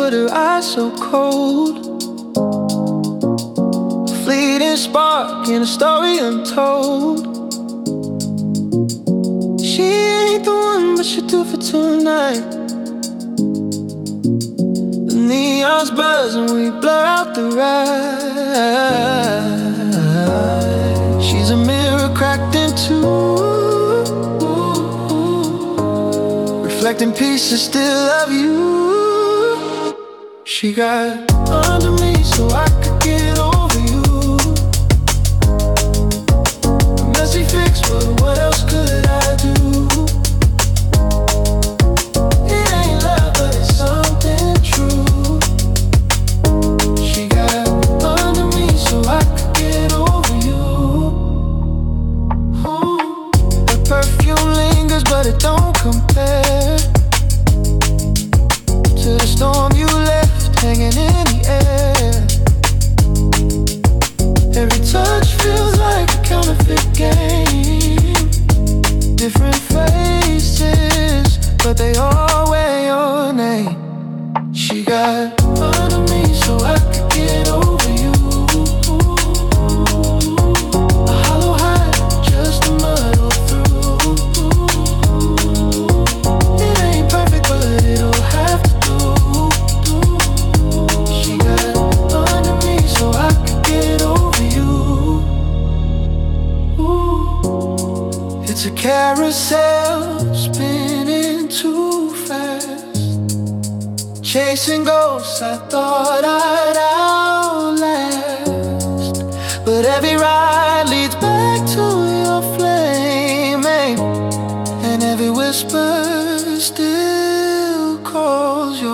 but her eyes so cold. A fleeting spark in a story untold. She ain't the one, but she do for tonight. The neons buzz and we blur out the ride. She's a mirror cracked in two, reflecting pieces still of you. She got under me so I could get over you. A messy fix, but what else could I do? It ain't love, but it's something true. She got under me so I could get over you. Ooh. The perfume lingers, but it don't compare to the storm you left hanging in the air. Every touch feels like a counterfeit game. Different faces, but they all wear your name. She got under me so I could get over you. A hollow heart just to muddle through. It ain't perfect, but it'll have to do. She got under me so I could get over you. Ooh. It's a carousel spinning too fast, chasing ghosts I thought I'd outlast. But every ride leads back to your flame, and every whisper still calls your